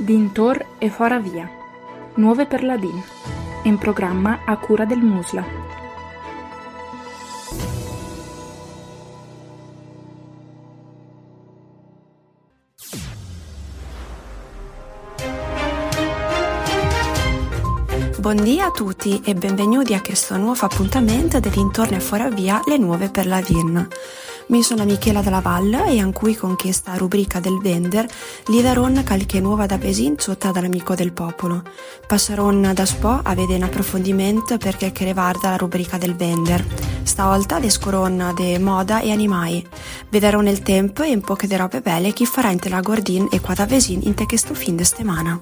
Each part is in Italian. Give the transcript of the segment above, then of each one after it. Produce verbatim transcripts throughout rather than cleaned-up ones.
Dintor e fora via. Nuove per la D I N. In programma a cura del Musla. Buondì a tutti e benvenuti a questo nuovo appuntamento di Dintorno e fora via, le nuove per la D I N. Mi sono Michela della Valle e anche con questa rubrica del Vender li darò qualche nuova da pesin sotto dall'amico del popolo. Passerò da spo a vedere un approfondimento perché che riguarda la rubrica del Vender. Stavolta descorò de moda e animai. Vedrò nel tempo e un po' che de robe belle chi farà in te la gordin e qua da vesin in te questo fin de settimana.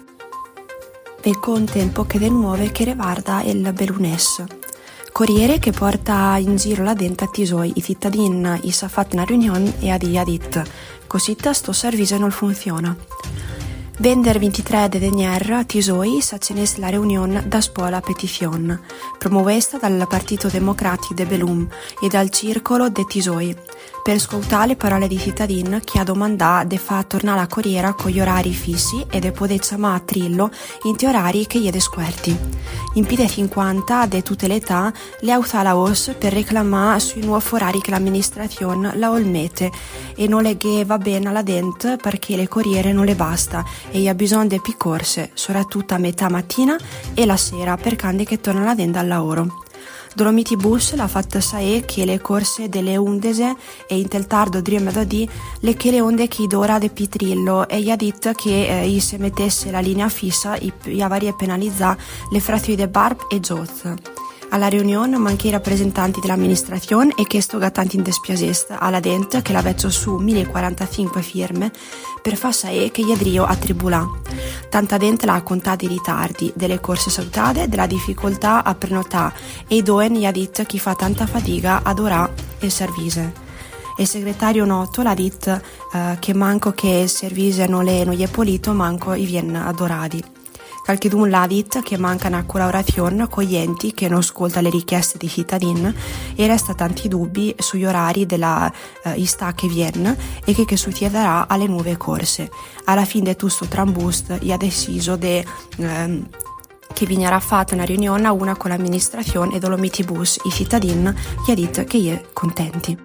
Ve conte un po' che de nuove che riguarda il Belunes. Corriere che porta in giro la denta a tisoi, i cittadini i sa fatto una riunione e a di ha dit così sto servizio non funziona. Vender ventitré de denier tisoi sa cenes la riunione da spola petizione, promuovesta dal Partito Democratico de Belum e dal Circolo de Tisoi, per ascoltare le parole di cittadini che ha domandato di far tornare la corriera con gli orari fissi e di poter chiamare a trillo in te orari che gli è desquerti. In P D cinquanta de tutte le età le ha usato la O S per reclamare sui nuovi orari che l'amministrazione la olmette e non le che va bene alla dente perché le corriere non le basta e ha bisogno di più corse, soprattutto a metà mattina e la sera per candi che torna la dente al lavoro. Dolomiti Bus l'ha fatta sae che le corse delle undese e in tel tardo drima da di le che le onde che d'ora de Pitrillo e gli ha detto che eh, gli se mettesse la linea fissa gli avarie penalizza le frazioni de Barb e Joz. Alla riunione manche i rappresentanti dell'amministrazione e che sto gattanti in despiasest alla dente che la vezzo su mille quarantacinque firme per far sae che gli adrio a tribulà. Tanta dente l'ha contata i ritardi delle corse salutate, della difficoltà a prenotare e i doen gli ha detto chi fa tanta fatica ad orà il servise. Il segretario noto l'ha detto uh, che manco che il servise non, le, non gli è pulito, manco i viene adorati. Qualchedun l'ha detto che manca una collaborazione con gli enti che non ascolta le richieste dei cittadini e resta tanti dubbi sugli orari della uh, ista che viene e che, che succederà alle nuove corse. Alla fine di tutto trambust gli ha deciso de, um, che vignerà fatta una riunione a una con l'amministrazione e Dolomiti Bus, i cittadini gli ha detto che gli è contenti.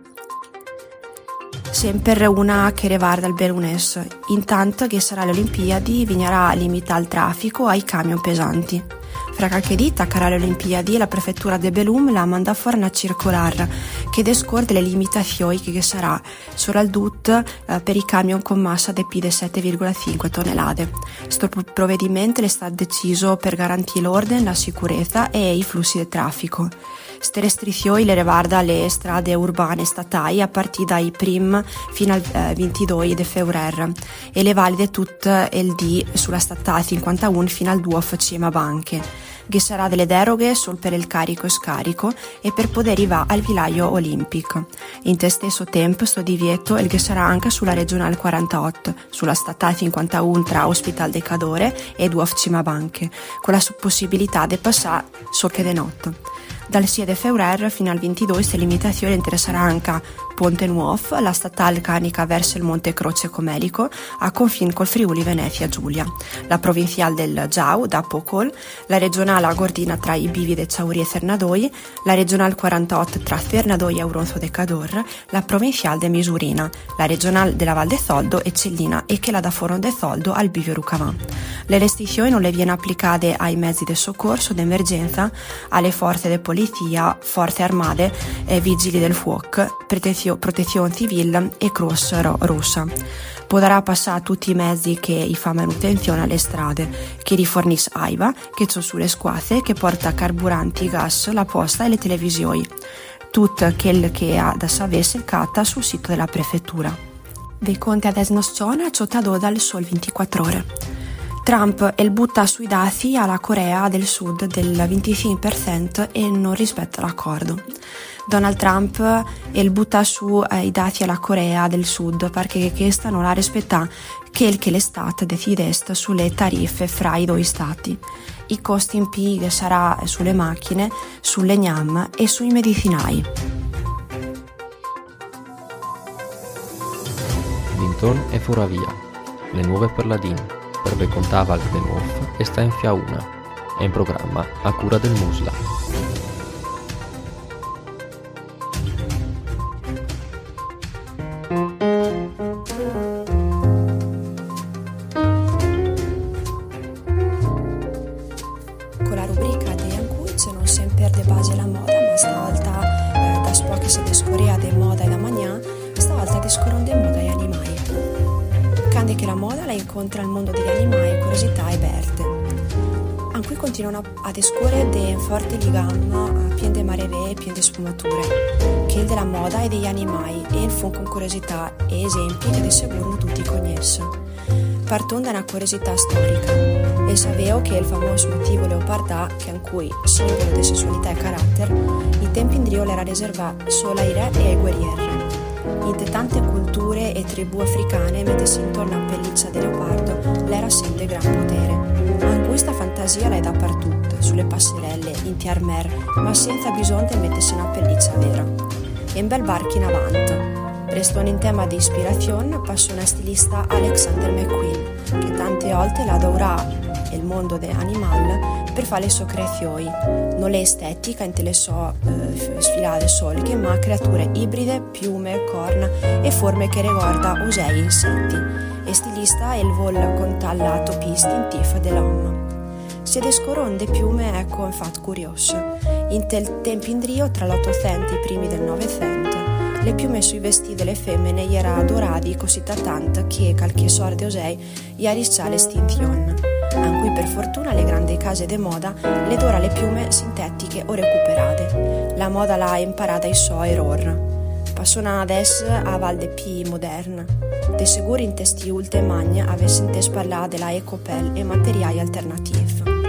Sempre una che riguarda il Belunes, intanto che sarà le Olimpiadi vignerà limita il traffico ai camion pesanti. Fra qualche dita cara le Olimpiadi la prefettura de Belum la manda fuori una circolare che descorre le limitazioni che sarà solo al D U T eh, per i camion con massa di più di sette virgola cinque tonnellate. Sto provvedimento è stato deciso per garantire l'ordine, la sicurezza e i flussi di traffico. Ste restrizioni le riguarda le strade urbane statali a partire dai prim fino al eh, ventidue di febbraio e le valide tutte il D sulla statale cinquantuno fino al due facema banche. Che sarà delle deroghe solo per il carico e scarico e per poter arrivare al villaggio olimpico. In te stesso tempo sto divieto il che sarà anche sulla regionale quarantotto, sulla statale cinquantuno tra Ospital de Cadore e due facema banche, con la possibilità di passare solo che de notte. Dal sei di febbraio fino al ventidue queste limitazioni interesserà anche Ponte Nuovo, la statale canica verso il Monte Croce Comelico, a confine col Friuli Venezia Giulia, la provinciale del Giau da Pocol, la regionale Gordina tra i Bivi de Ciauri e Fernadoi, la regionale quarantotto tra Fernadoi e Auronzo de Cador, la provinciale de Misurina, la regionale della Val de Zoldo e Cellina e che la da Forno de Zoldo al Bivio Rucavan. Le restrizioni non le viene applicate ai mezzi di soccorso d'emergenza, alle forze di polizia, forze armate, e vigili del fuoco, protezione civile e Cross Rossa. Potrà passare tutti i mezzi che i fa manutenzione alle strade, che rifornisce AIVA, che sono sulle squadre, che porta carburanti, gas, la posta e le televisioni. Tutto quel che ha da sapere cercata sul sito della prefettura. Dei conti ad esnozione accettato dal Sol ventiquattro ore. Trump el butta sui dazi alla Corea del Sud del venticinque per cento e non rispetta l'accordo. Donald Trump el butta su eh, i dazi alla Corea del Sud perché questa non la rispetta che il che l'estate decidesse sulle tariffe fra i due stati. I costi in più che sarà sulle macchine, sulle gnam e sui medicinali. Dintorno e fora via, le nuove per la D I N. per ve contava de nuov e sta in Fiauna, è in programma a cura del Musla. Con la rubrica di Ancuic non sempre de base la moda, ma stavolta eh, da spo che si descorea de moda e da magnà, stavolta descoron de moda e animali. Cande che la moda la incontra al mondo degli animali, curiosità e berte. Anche continuano a descuore de forte ligama pien de mareve e pien de sfumature, che il della moda e degli animali e il fon con curiosità e esempi che di sicuro tutti conoscono. Parton da una curiosità storica, e sapevo che il famoso motivo leopardà, che in cui simbolo di sessualità e carattere, i tempi in Drio era riservato solo ai re e ai guerrieri. In tante culture e tribù africane, mettersi intorno a pelliccia di leopardo, l'era sempre gran potere. Anche questa fantasia la è dappertutto, sulle passerelle, in tiarmer, ma senza bisogno di mettersi una pelliccia vera. E un bel barco in avanti. Restando in tema di ispirazione, passò una stilista Alexander McQueen, che tante volte la dovrà il mondo dell'animal per fare le sue creazioni. Non è estetica in le sue eh, sfilate solche, ma creature ibride, piume, corna e forme che riguarda usei e insetti. E stilista è il vol contallato più istintivo dell'uomo. Se descoron de piume ecco infatti curioso. In tel tempo in Drio, tra l'Ottocento e i primi del Novecento, le piume sui vestiti delle femmine gli era adorati così tanto che qualche sorte osei gli arriscià l'estinzione. Anche per fortuna le grandi case de moda le dora le piume sintetiche o recuperate. La moda l'ha imparata ai suoi errori. Passano adesso a Valde P moderna. De sicuro in testi ulte magna avesse inteso parlare della ecopel e materiali alternativi.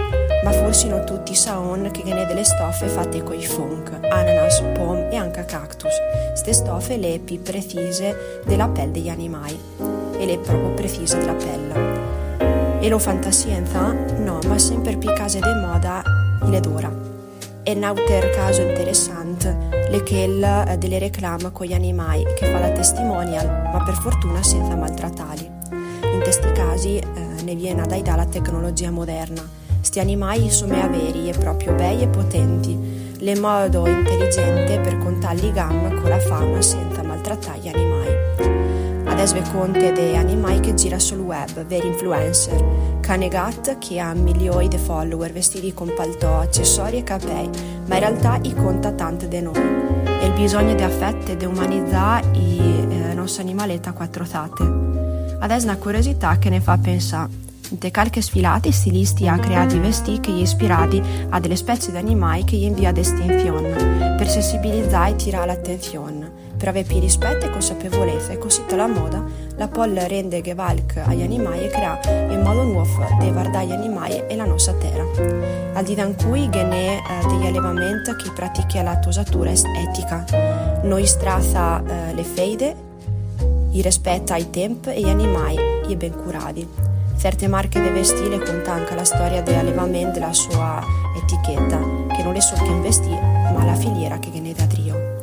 Ma forse non tutti saon che ne delle stoffe fatte coi funk, ananas, pom e anche cactus. Ste stoffe le più precise della pelle degli animali e le proprio precise della pelle. E lo fantascienza? No, ma sempre più case di moda le dura. E un altro caso interessante le che delle reclame con gli animali che fa la testimonial, ma per fortuna senza maltrattarli. In questi casi eh, ne viene dai dà la tecnologia moderna. Sti animali sono veri e proprio bei e potenti, le modo intelligente per contarli gamma con la fauna senza maltrattare gli animali. Adesso vi conte dei animali che gira sul web, veri influencer, cane gat che ha milioni di follower vestiti con paltò, accessori e capelli, ma in realtà i conta tante di noi. E il bisogno di affetto e di umanizzare i eh, nostri animaletti a quattro tate. Adesso una curiosità che ne fa pensare. In te calche sfilate, stilisti ha creato vestiti che gli ispirati a delle specie di animali che gli invia ad estinzione, per sensibilizzare e tirare l'attenzione, per avere più rispetto e consapevolezza, e così la moda la può rende gevalc agli animali e crea in modo nuovo di guardare gli animali e la nostra terra. Al di da in cui gene eh, degli allevamenti che pratica la tosatura etica, noi strazza eh, le feide, i rispetta i tempi e gli animali gli ben curati. Certe marche di vestire conta anche la storia dell'allevamento della sua etichetta, che non è solo che investì, ma la filiera che viene da Drio.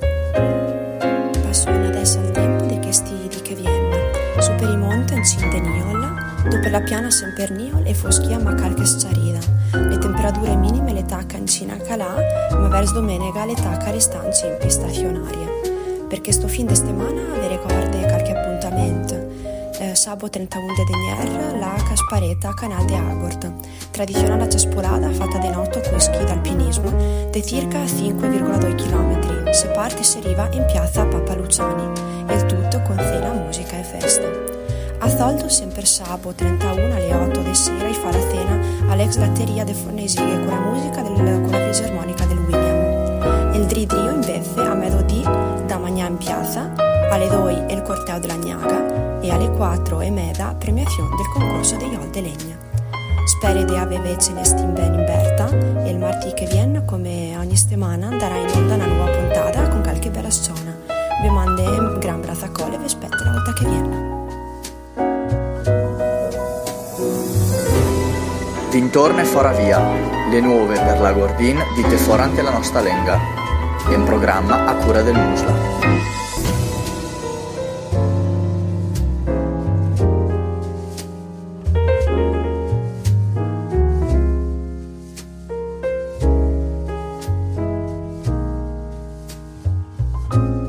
Passiamo adesso al tempo di questi di che viene. Su per i monti in cima di Niol, dopo la piana sempre Niol e foschia ma calche sciarida. Le temperature minime le tacca in cina calà, ma verso domenica le tacca restanti in stazionarie. Perché sto fin di settimana vi ricordo qualche appuntamento. Eh, sabato trentuno di Denier, la Caspareta Canal de Agort, tradizionale ciaspolata fatta di notte con ski d'alpinismo di circa cinque virgola due chilometri, se parte e si arriva in piazza Papa Luciani, e il tutto con cena, musica e festa. A Zoldo, sempre sabato trentuno alle otto di sera, fa la cena all'ex latteria de Fornesighe con la musica del, con la fisarmonica del William. E il dridrio invece a mezzodì da mangiare in piazza, alle due il corteo della Gnaga e alle quattro e mezza premiazione del concorso degli Ol de Legna. Spero di aver celestin ben in Berta e il martedì che viene, come ogni settimana, darà in onda una nuova puntata con qualche bella scena. Vi mando un gran braccio a colle e vi aspetto la volta che viene. Dintorno e fora via, le nuove per la Gordin dite forante la nostra lenga. È un programma a cura del Musla. Musla.